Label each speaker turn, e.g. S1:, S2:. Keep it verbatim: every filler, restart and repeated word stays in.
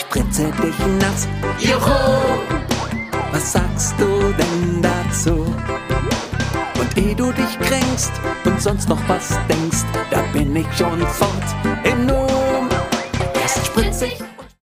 S1: spritze dich nass. Juhu! Was sagst du denn dazu? Und ehe du dich kränkst und sonst noch was denkst, da bin ich schon fort im Nu. Erst spritz ich